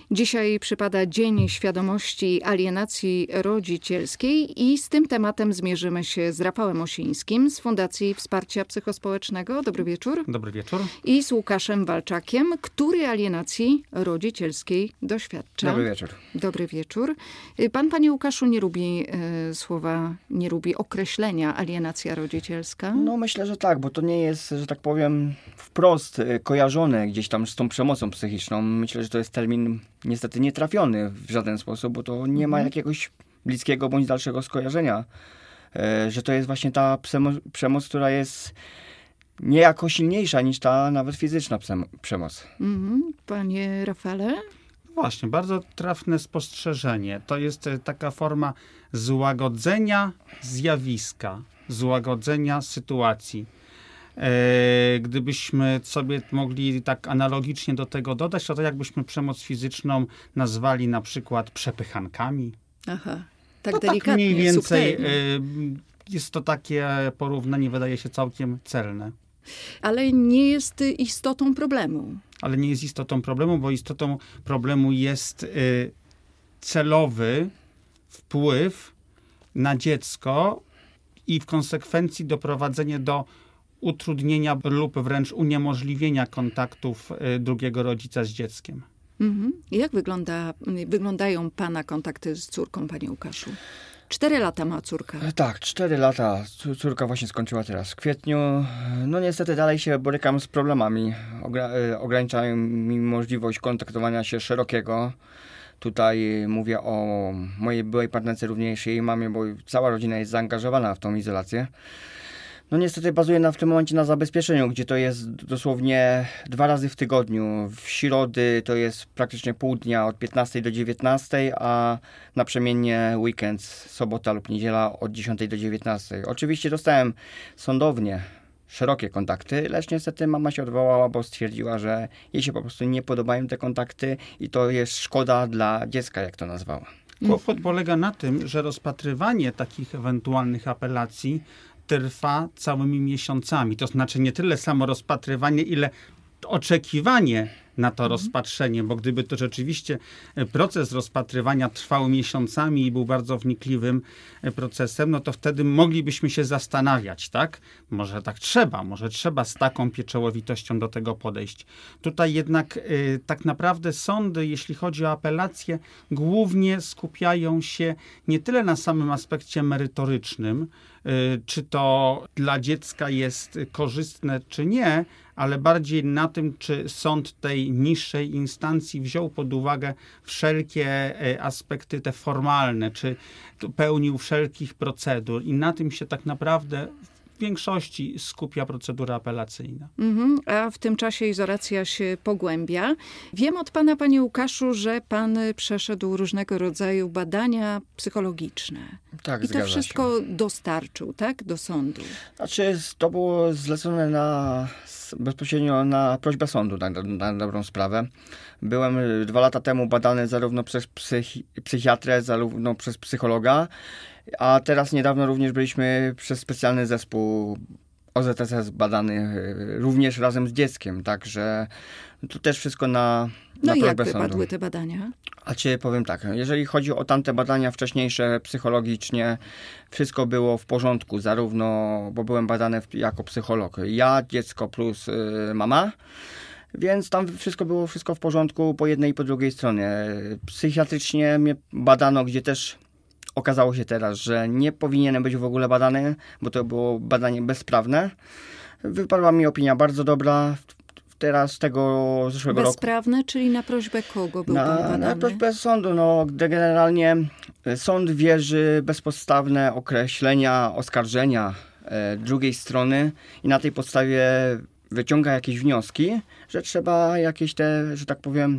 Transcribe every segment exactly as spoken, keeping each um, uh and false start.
Dzisiaj przypada Dzień Świadomości Alienacji Rodzicielskiej i z tym tematem zmierzymy się z Rafałem Osińskim z Fundacji Wsparcia Psychospołecznego. Dobry wieczór. Dobry wieczór. I z Łukaszem Walczakiem, który alienacji rodzicielskiej doświadcza. Dobry wieczór. Dobry wieczór. Pan, panie Łukaszu, nie lubi y, słowa, nie lubi określenia alienacja rodzicielska? No myślę, że tak, bo to nie jest, że tak powiem, wprost kojarzone gdzieś tam z tą przemocą psychiczną. Myślę, że to jest termin niestety nietrafiony w żaden sposób, bo to nie ma jakiegoś bliskiego bądź dalszego skojarzenia, e, że to jest właśnie ta przemo- przemoc, która jest niejako silniejsza niż ta nawet fizyczna przemo- przemoc. Mhm. Panie Rafale? Właśnie, bardzo trafne spostrzeżenie. To jest taka forma złagodzenia zjawiska, złagodzenia sytuacji. E, gdybyśmy sobie mogli tak analogicznie do tego dodać, to to jakbyśmy przemoc fizyczną nazwali na przykład przepychankami. Aha, tak to delikatnie, tak mniej więcej e, subtelnie. Jest to takie porównanie, wydaje się całkiem celne. Ale nie jest istotą problemu. Ale nie jest istotą problemu, bo istotą problemu jest y, celowy wpływ na dziecko i w konsekwencji doprowadzenie do utrudnienia lub wręcz uniemożliwienia kontaktów y, drugiego rodzica z dzieckiem. Mhm. Jak wygląda, wyglądają pana kontakty z córką, panie Łukaszu? Cztery lata ma córka. Tak, cztery lata. Córka właśnie skończyła teraz w kwietniu. No niestety dalej się borykam z problemami. Ogra- ograniczają mi możliwość kontaktowania się szerokiego. Tutaj mówię o mojej byłej partnerce, również jej mamie, bo cała rodzina jest zaangażowana w tą izolację. No niestety bazuje na, w tym momencie na zabezpieczeniu, gdzie to jest dosłownie dwa razy w tygodniu. W środy to jest praktycznie pół dnia od piętnastej do dziewiętnastej, a naprzemiennie weekend, sobota lub niedziela od dziesiątej do dziewiętnastej. Oczywiście dostałem sądownie szerokie kontakty, lecz niestety mama się odwołała, bo stwierdziła, że jej się po prostu nie podobają te kontakty i to jest szkoda dla dziecka, jak to nazwała. Kłopot polega na tym, że rozpatrywanie takich ewentualnych apelacji trwa całymi miesiącami. To znaczy nie tyle samo rozpatrywanie, ile oczekiwanie na to rozpatrzenie, bo gdyby to rzeczywiście proces rozpatrywania trwał miesiącami i był bardzo wnikliwym procesem, no to wtedy moglibyśmy się zastanawiać, tak? Może tak trzeba, może trzeba z taką pieczołowitością do tego podejść. Tutaj jednak y, tak naprawdę sądy, jeśli chodzi o apelacje, głównie skupiają się nie tyle na samym aspekcie merytorycznym, y, czy to dla dziecka jest korzystne, czy nie, ale bardziej na tym, czy sąd tej niższej instancji wziął pod uwagę wszelkie aspekty te formalne, czy pełnił wszelkich procedur i na tym się tak naprawdę w większości skupia procedura apelacyjna. Mhm, a w tym czasie izolacja się pogłębia. Wiem od pana, panie Łukaszu, że pan przeszedł różnego rodzaju badania psychologiczne. Tak, i to zgadza wszystko się. dostarczył, tak, do sądu. Znaczy to było zlecone na, bezpośrednio na prośbę sądu, na, na dobrą sprawę. Byłem dwa lata temu badany zarówno przez psychi- psychiatrę, zarówno przez psychologa, a teraz niedawno również byliśmy przez specjalny zespół O Z S S badany również razem z dzieckiem, także to też wszystko na, No na i jak prośbę wypadły sądu. te badania? A czy powiem tak, jeżeli chodzi o tamte badania wcześniejsze, psychologicznie, wszystko było w porządku, zarówno, bo byłem badany jako psycholog, ja, dziecko plus y, mama, więc tam wszystko było wszystko w porządku po jednej i po drugiej stronie. Psychiatrycznie mnie badano, gdzie też okazało się teraz, że nie powinienem być w ogóle badany, bo to było badanie bezprawne. Wypadła mi opinia bardzo dobra. Teraz tego zeszłego roku. Bezprawne, czyli na prośbę kogo był na, pan badany? Na prośbę sądu, no, gdy generalnie sąd wierzy bezpodstawne określenia, oskarżenia e, drugiej strony i na tej podstawie wyciąga jakieś wnioski, że trzeba jakieś te, że tak powiem,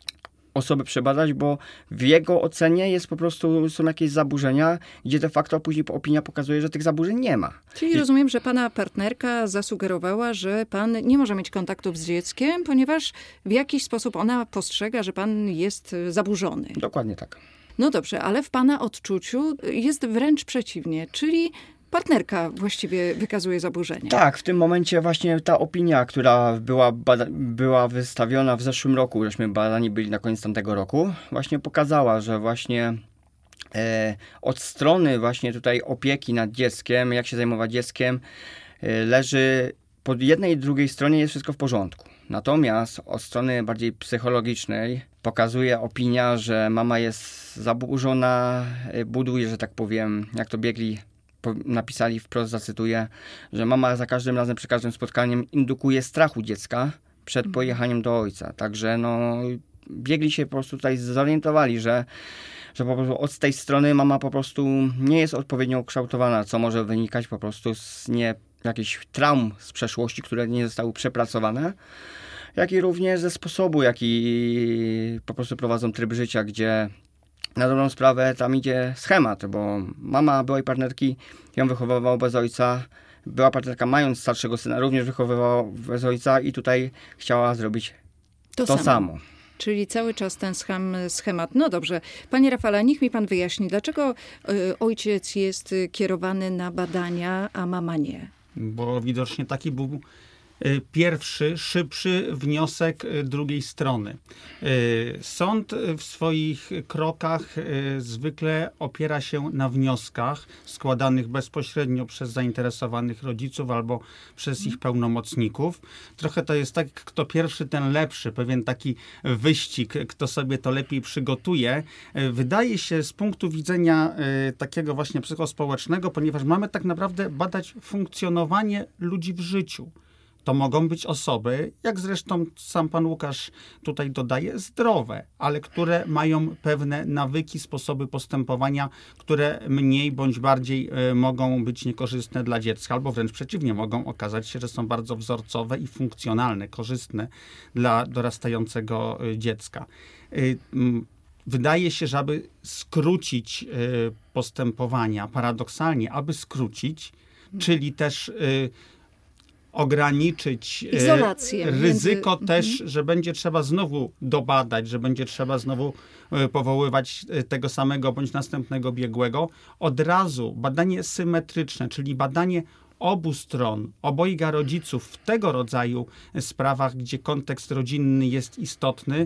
osoby przebadać, bo w jego ocenie jest po prostu, są jakieś zaburzenia, gdzie de facto później opinia pokazuje, że tych zaburzeń nie ma. Czyli I... rozumiem, że pana partnerka zasugerowała, że pan nie może mieć kontaktów z dzieckiem, ponieważ w jakiś sposób ona postrzega, że pan jest zaburzony. Dokładnie tak. No dobrze, ale w pana odczuciu jest wręcz przeciwnie, czyli partnerka właściwie wykazuje zaburzenia. Tak, w tym momencie właśnie ta opinia, która była, bada- była wystawiona w zeszłym roku, żeśmy badani byli na koniec tamtego roku, właśnie pokazała, że właśnie e, od strony właśnie tutaj opieki nad dzieckiem, jak się zajmować dzieckiem, e, leży po jednej i drugiej stronie jest wszystko w porządku. Natomiast od strony bardziej psychologicznej pokazuje opinia, że mama jest zaburzona, buduje, że tak powiem, jak to biegli napisali wprost, zacytuję, że mama za każdym razem, przy każdym spotkaniem indukuje strachu dziecka przed pojechaniem do ojca. Także no, biegli się po prostu tutaj zorientowali, że, że po prostu od tej strony mama po prostu nie jest odpowiednio ukształtowana, co może wynikać po prostu z nie jakichś traum z przeszłości, które nie zostały przepracowane, jak i również ze sposobu, jaki po prostu prowadzą tryb życia, gdzie na dobrą sprawę tam idzie schemat, bo mama byłej partnerki ją wychowywała bez ojca, była partnerka mając starszego syna, również wychowywała bez ojca i tutaj chciała zrobić to, to samo. samo. Czyli cały czas ten scham, schemat. No dobrze. Panie Rafale, niech mi pan wyjaśni, dlaczego y, ojciec jest kierowany na badania, a mama nie? Bo widocznie taki był pierwszy, szybszy wniosek drugiej strony. Sąd w swoich krokach zwykle opiera się na wnioskach składanych bezpośrednio przez zainteresowanych rodziców albo przez ich pełnomocników. Trochę to jest tak, kto pierwszy, ten lepszy. Pewien taki wyścig, kto sobie to lepiej przygotuje. Wydaje się z punktu widzenia takiego właśnie psychospołecznego, ponieważ mamy tak naprawdę badać funkcjonowanie ludzi w życiu. To mogą być osoby, jak zresztą sam pan Łukasz tutaj dodaje, zdrowe, ale które mają pewne nawyki, sposoby postępowania, które mniej bądź bardziej y, mogą być niekorzystne dla dziecka, albo wręcz przeciwnie, mogą okazać się, że są bardzo wzorcowe i funkcjonalne, korzystne dla dorastającego y, dziecka. Y, y, Wydaje się, że aby skrócić y, postępowania, paradoksalnie, aby skrócić, czyli też y, ograniczyć izolację, ryzyko między... też, mhm. że będzie trzeba znowu dobadać, że będzie trzeba znowu powoływać tego samego bądź następnego biegłego. Od razu badanie symetryczne, czyli badanie obu stron, obojga rodziców w tego rodzaju sprawach, gdzie kontekst rodzinny jest istotny,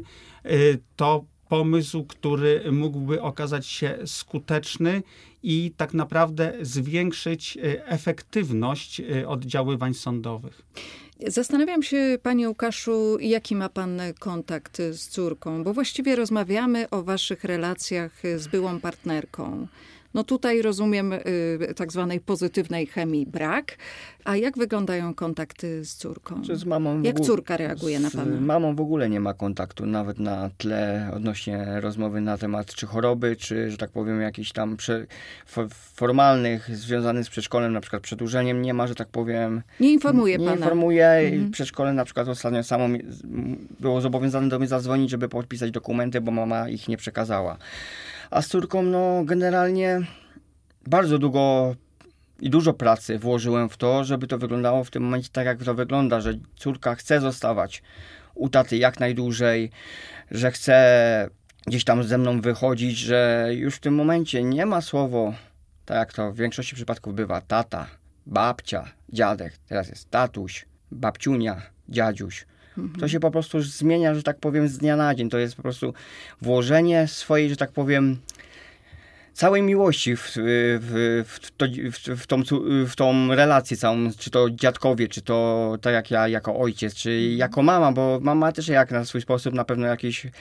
to pomysł, który mógłby okazać się skuteczny i tak naprawdę zwiększyć efektywność oddziaływań sądowych. Zastanawiam się, panie Łukaszu, jaki ma pan kontakt z córką, bo właściwie rozmawiamy o waszych relacjach z byłą partnerką. No tutaj rozumiem y, tak zwanej pozytywnej chemii brak. A jak wyglądają kontakty z córką? Z mamą jak córka reaguje na pana? Z mamą w ogóle nie ma kontaktu, nawet na tle odnośnie rozmowy na temat czy choroby, czy, że tak powiem, jakichś tam prze, formalnych, związanych z przedszkolem, na przykład przedłużeniem, nie ma, że tak powiem. Nie informuje nie pana? Nie informuje. Mhm. Przedszkole na przykład ostatnio samo było zobowiązane do mnie zadzwonić, żeby podpisać dokumenty, bo mama ich nie przekazała. A z córką, no generalnie bardzo długo i dużo pracy włożyłem w to, żeby to wyglądało w tym momencie tak, jak to wygląda, że córka chce zostawać u taty jak najdłużej, że chce gdzieś tam ze mną wychodzić, że już w tym momencie nie ma słowo, tak jak to w większości przypadków bywa, tata, babcia, dziadek, teraz jest tatuś, babciunia, dziadziuś. Mhm. To się po prostu zmienia, że tak powiem, z dnia na dzień. To jest po prostu włożenie swojej, że tak powiem, całej miłości w, w, w, to, w, w, tą, w tą relację całą, czy to dziadkowie, czy to tak jak ja jako ojciec, czy jako mama, bo mama też jak na swój sposób na pewno jakiś e,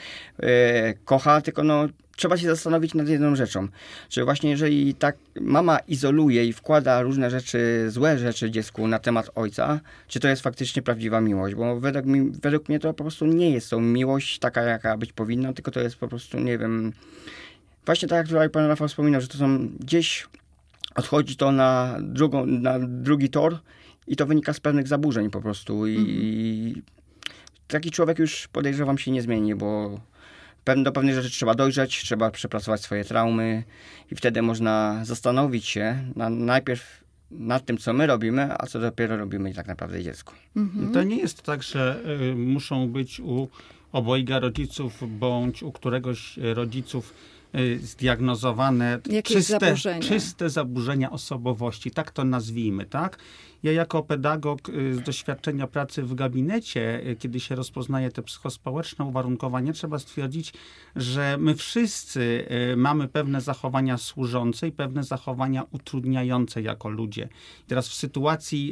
kocha, tylko no trzeba się zastanowić nad jedną rzeczą, że właśnie jeżeli tak mama izoluje i wkłada różne rzeczy, złe rzeczy dziecku na temat ojca, czy to jest faktycznie prawdziwa miłość, bo według, mi, według mnie to po prostu nie jest to miłość taka, jaka być powinna, tylko to jest po prostu, nie wiem, właśnie tak jak tutaj pan Rafał wspominał, że to są gdzieś, odchodzi to na, drugą, na drugi tor i to wynika z pewnych zaburzeń po prostu i, mhm. i taki człowiek już podejrzewam się nie zmieni, bo do pewnych rzeczy trzeba dojrzeć, trzeba przepracować swoje traumy i wtedy można zastanowić się na, najpierw nad tym, co my robimy, a co dopiero robimy tak naprawdę dziecku. Mhm. To nie jest tak, że y, muszą być u obojga rodziców bądź u któregoś rodziców zdiagnozowane Jakieś czyste, zaburzenia. czyste zaburzenia osobowości, tak to nazwijmy, tak? Ja jako pedagog z doświadczenia pracy w gabinecie, kiedy się rozpoznaje te psychospołeczne uwarunkowania, trzeba stwierdzić, że my wszyscy mamy pewne zachowania służące i pewne zachowania utrudniające jako ludzie. I teraz w sytuacji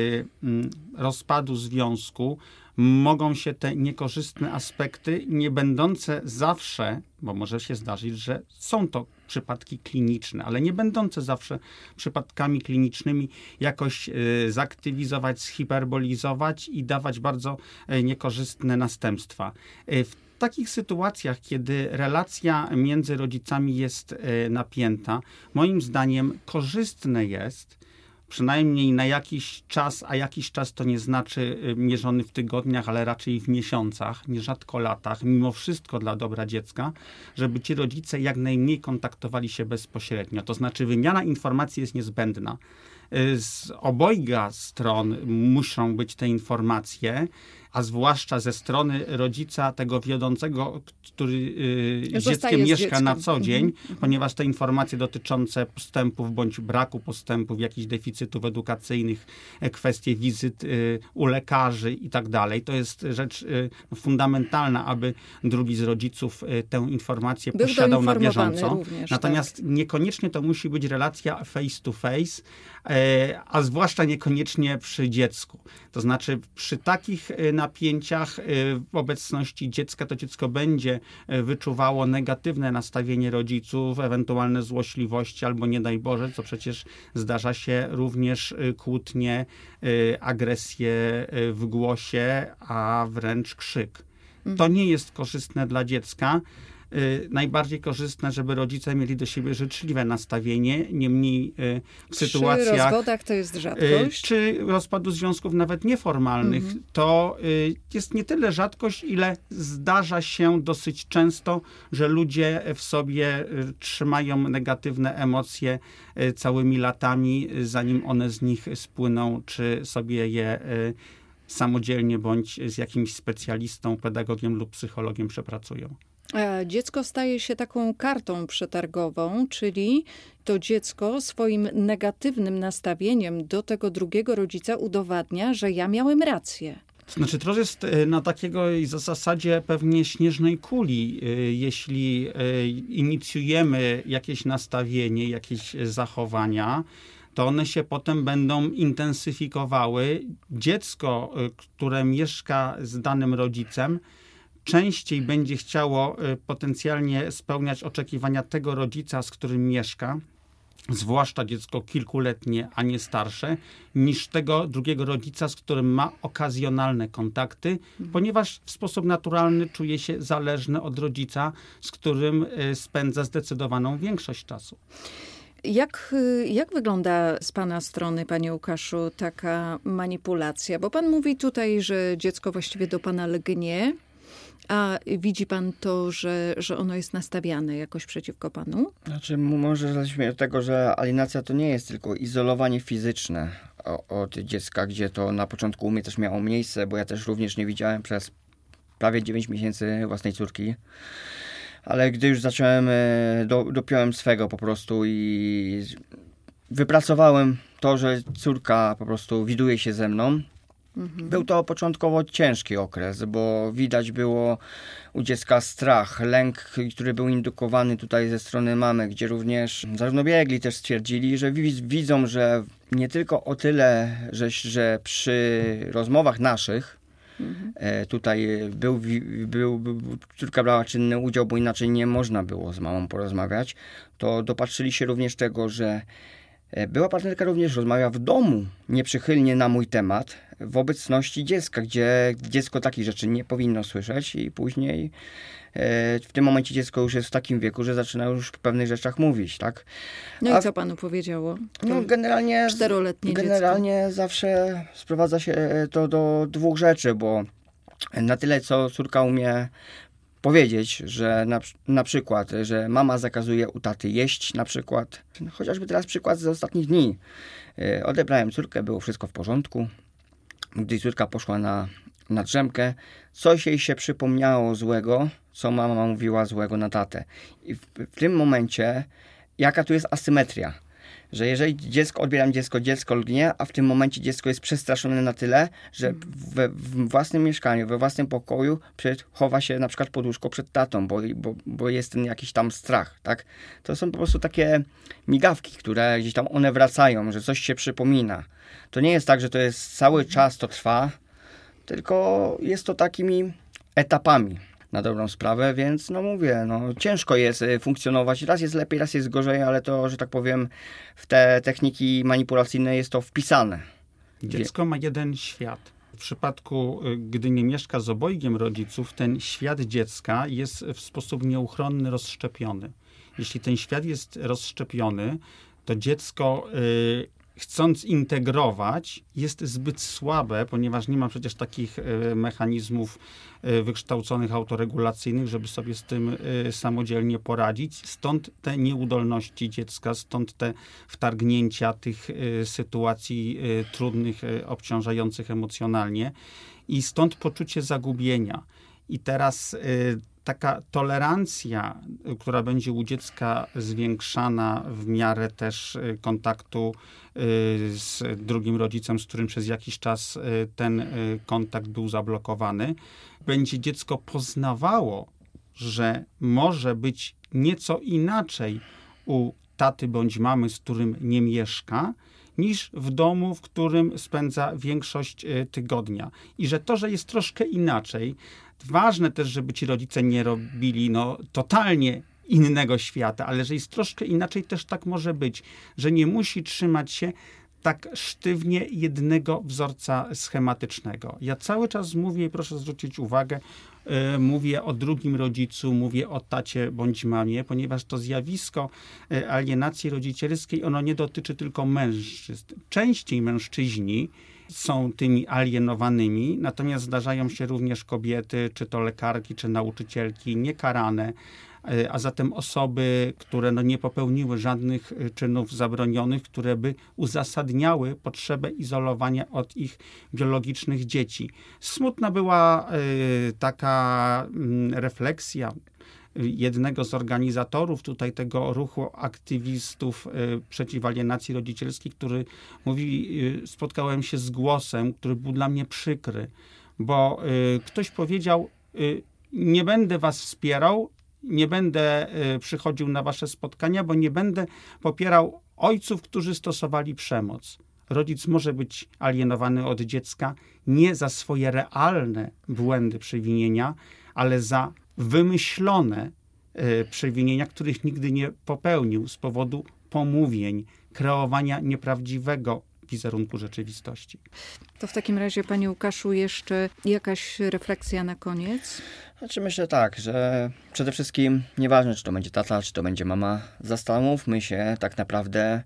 rozpadu związku mogą się te niekorzystne aspekty, nie będące zawsze, bo może się zdarzyć, że są to przypadki kliniczne, ale nie będące zawsze przypadkami klinicznymi, jakoś y, zaktywizować, zhiperbolizować i dawać bardzo y, niekorzystne następstwa. Y, w takich sytuacjach, kiedy relacja między rodzicami jest y, napięta, moim zdaniem korzystne jest, przynajmniej na jakiś czas, a jakiś czas to nie znaczy mierzony w tygodniach, ale raczej w miesiącach, nierzadko latach, mimo wszystko dla dobra dziecka, żeby ci rodzice jak najmniej kontaktowali się bezpośrednio. To znaczy wymiana informacji jest niezbędna. Z obojga stron muszą być te informacje, a zwłaszcza ze strony rodzica tego wiodącego, który y, z dzieckiem mieszka dzieckiem. na co dzień, mm-hmm. ponieważ te informacje dotyczące postępów bądź braku postępów, jakichś deficytów edukacyjnych, kwestie wizyt y, u lekarzy i tak dalej, to jest rzecz y, fundamentalna, aby drugi z rodziców y, tę informację Był posiadał na bieżąco. Również, Natomiast tak. niekoniecznie to musi być relacja face to face, y, a zwłaszcza niekoniecznie przy dziecku. To znaczy przy takich y, napięciach w obecności dziecka, to dziecko będzie wyczuwało negatywne nastawienie rodziców, ewentualne złośliwości albo nie daj Boże, co przecież zdarza się również kłótnie, agresję w głosie, a wręcz krzyk. To nie jest korzystne dla dziecka. Najbardziej korzystne, żeby rodzice mieli do siebie życzliwe nastawienie, niemniej w Przy sytuacjach... Przy rozwodach to jest rzadkość. Czy rozpadu związków nawet nieformalnych, mhm. to jest nie tyle rzadkość, ile zdarza się dosyć często, że ludzie w sobie trzymają negatywne emocje całymi latami, zanim one z nich spłyną, czy sobie je samodzielnie bądź z jakimś specjalistą, pedagogiem lub psychologiem przepracują. Dziecko staje się taką kartą przetargową, czyli to dziecko swoim negatywnym nastawieniem do tego drugiego rodzica udowadnia, że ja miałem rację. Znaczy, to jest na takiego zasadzie pewnie śnieżnej kuli. Jeśli inicjujemy jakieś nastawienie, jakieś zachowania, to one się potem będą intensyfikowały. Dziecko, które mieszka z danym rodzicem, częściej będzie chciało potencjalnie spełniać oczekiwania tego rodzica, z którym mieszka, zwłaszcza dziecko kilkuletnie, a nie starsze, niż tego drugiego rodzica, z którym ma okazjonalne kontakty, ponieważ w sposób naturalny czuje się zależny od rodzica, z którym spędza zdecydowaną większość czasu. Jak, jak wygląda z pana strony, panie Łukaszu, taka manipulacja? Bo pan mówi tutaj, że dziecko właściwie do pana lgnie, a widzi pan to, że, że ono jest nastawiane jakoś przeciwko panu? Znaczy, może zacznijmy od tego, że alienacja to nie jest tylko izolowanie fizyczne od dziecka, gdzie to na początku u mnie też miało miejsce, bo ja też również nie widziałem przez prawie dziewięć miesięcy własnej córki. Ale gdy już zacząłem, do, dopiąłem swego po prostu i wypracowałem to, że córka po prostu widuje się ze mną. Mhm. Był to początkowo ciężki okres, bo widać było u dziecka strach, lęk, który był indukowany tutaj ze strony mamy, gdzie również zarówno biegli też stwierdzili, że widzą, że nie tylko o tyle, że, że przy rozmowach naszych Mhm. tutaj był, był, był, córka brała czynny udział, bo inaczej nie można było z mamą porozmawiać, to dopatrzyli się również tego, że była partnerka również rozmawia w domu nieprzychylnie na mój temat w obecności dziecka, gdzie dziecko takich rzeczy nie powinno słyszeć i później w tym momencie dziecko już jest w takim wieku, że zaczyna już o pewnych rzeczach mówić, tak? No A, i co panu powiedziało? No generalnie, czteroletnie generalnie dziecko. zawsze sprowadza się to do dwóch rzeczy, bo na tyle, co córka umie powiedzieć, że na, na przykład, że mama zakazuje u taty jeść na przykład. Chociażby teraz przykład z ostatnich dni. Odebrałem córkę, było wszystko w porządku. Gdy córka poszła na, na drzemkę, coś jej się przypomniało złego, co mama mówiła złego na tatę. I w, w tym momencie, jaka tu jest asymetria? Że jeżeli dziecko, odbieram dziecko, dziecko lgnie, a w tym momencie dziecko jest przestraszone na tyle, że we, w własnym mieszkaniu, we własnym pokoju przed, chowa się na przykład pod łóżko przed tatą, bo, bo, bo jest ten jakiś tam strach, tak? To są po prostu takie migawki, które gdzieś tam one wracają, że coś się przypomina. To nie jest tak, że to jest cały czas to trwa, tylko jest to takimi etapami. Na dobrą sprawę, więc no mówię, no ciężko jest funkcjonować. Raz jest lepiej, raz jest gorzej, ale to, że tak powiem, w te techniki manipulacyjne jest to wpisane. Dziecko ma jeden świat. W przypadku, gdy nie mieszka z obojgiem rodziców, ten świat dziecka jest w sposób nieuchronny rozszczepiony. Jeśli ten świat jest rozszczepiony, to dziecko y, chcąc integrować, jest zbyt słabe, ponieważ nie ma przecież takich y, mechanizmów y, wykształconych, autoregulacyjnych, żeby sobie z tym y, samodzielnie poradzić. Stąd te nieudolności dziecka, stąd te wtargnięcia tych y, sytuacji y, trudnych, y, obciążających emocjonalnie i stąd poczucie zagubienia. I teraz y, taka tolerancja, która będzie u dziecka zwiększana w miarę też kontaktu z drugim rodzicem, z którym przez jakiś czas ten kontakt był zablokowany, będzie dziecko poznawało, że może być nieco inaczej u taty bądź mamy, z którym nie mieszka, niż w domu, w którym spędza większość tygodnia. I że to, że jest troszkę inaczej, ważne też, żeby ci rodzice nie robili no, totalnie innego świata, ale że jest troszkę inaczej, też tak może być, że nie musi trzymać się tak sztywnie jednego wzorca schematycznego. Ja cały czas mówię, i proszę zwrócić uwagę, yy, mówię o drugim rodzicu, mówię o tacie bądź mamie, ponieważ to zjawisko yy, alienacji rodzicielskiej, ono nie dotyczy tylko mężczyzn. Częściej mężczyźni są tymi alienowanymi, natomiast zdarzają się również kobiety, czy to lekarki, czy nauczycielki, niekarane, a zatem osoby, które no nie popełniły żadnych czynów zabronionych, które by uzasadniały potrzebę izolowania od ich biologicznych dzieci. Smutna była y, taka y, refleksja jednego z organizatorów tutaj tego ruchu aktywistów y, przeciw alienacji rodzicielskiej, który mówi, y, spotkałem się z głosem, który był dla mnie przykry, bo y, ktoś powiedział, y, nie będę was wspierał, nie będę y, przychodził na wasze spotkania, bo nie będę popierał ojców, którzy stosowali przemoc. Rodzic może być alienowany od dziecka nie za swoje realne błędy, przewinienia, ale za wymyślone y, przewinienia, których nigdy nie popełnił z powodu pomówień, kreowania nieprawdziwego wizerunku rzeczywistości. To w takim razie, panie Łukaszu, jeszcze jakaś refleksja na koniec? Znaczy myślę tak, że przede wszystkim nieważne, czy to będzie tata, czy to będzie mama, zastanówmy się tak naprawdę,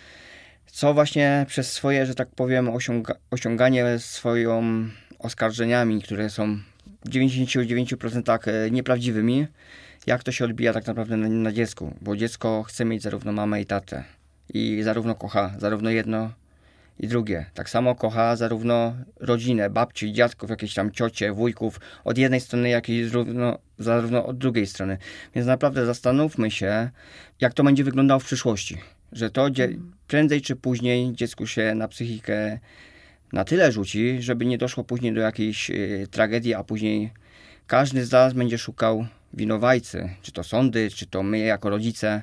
co właśnie przez swoje, że tak powiem, osiąga- osiąganie swoją oskarżeniami, które są w dziewięćdziesiąt dziewięć procent nieprawdziwymi, jak to się odbija tak naprawdę na, na dziecku, bo dziecko chce mieć zarówno mamę i tatę i zarówno kocha, zarówno jedno i drugie. Tak samo kocha zarówno rodzinę, babci, dziadków, jakieś tam ciocie, wujków, od jednej strony, jak i zarówno, zarówno od drugiej strony. Więc naprawdę zastanówmy się, jak to będzie wyglądało w przyszłości. Że to dzie- prędzej czy później dziecku się na psychikę na tyle rzuci, żeby nie doszło później do jakiejś y, tragedii, a później każdy z nas będzie szukał winowajcy. Czy to sądy, czy to my jako rodzice.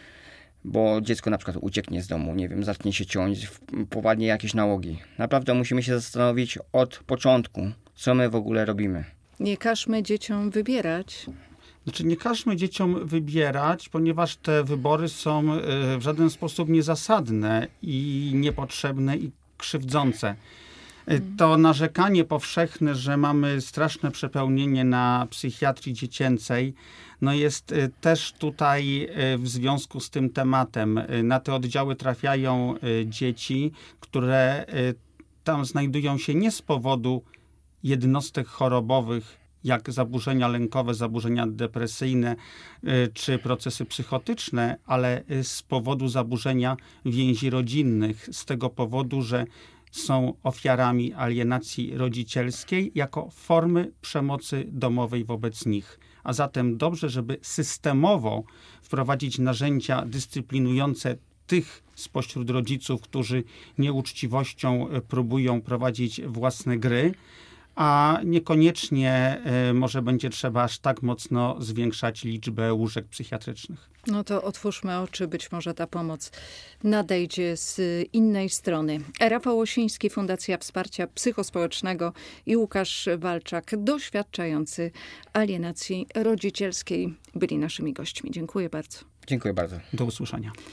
Bo dziecko na przykład ucieknie z domu, nie wiem, zacznie się ciąć, popadnie jakieś nałogi. Naprawdę musimy się zastanowić od początku, co my w ogóle robimy. Nie każmy dzieciom wybierać. Znaczy nie każmy dzieciom wybierać, ponieważ te wybory są w żaden sposób niezasadne i niepotrzebne i krzywdzące. To narzekanie powszechne, że mamy straszne przepełnienie na psychiatrii dziecięcej, no jest też tutaj w związku z tym tematem. Na te oddziały trafiają dzieci, które tam znajdują się nie z powodu jednostek chorobowych, jak zaburzenia lękowe, zaburzenia depresyjne czy procesy psychotyczne, ale z powodu zaburzenia więzi rodzinnych, z tego powodu, że są ofiarami alienacji rodzicielskiej jako formy przemocy domowej wobec nich. A zatem dobrze, żeby systemowo wprowadzić narzędzia dyscyplinujące tych spośród rodziców, którzy nieuczciwością próbują prowadzić własne gry, a niekoniecznie może będzie trzeba aż tak mocno zwiększać liczbę łóżek psychiatrycznych. No to otwórzmy oczy, być może ta pomoc nadejdzie z innej strony. Rafał Łosiński, Fundacja Wsparcia Psychospołecznego i Łukasz Walczak, doświadczający alienacji rodzicielskiej, byli naszymi gośćmi. Dziękuję bardzo. Dziękuję bardzo. Do usłyszenia.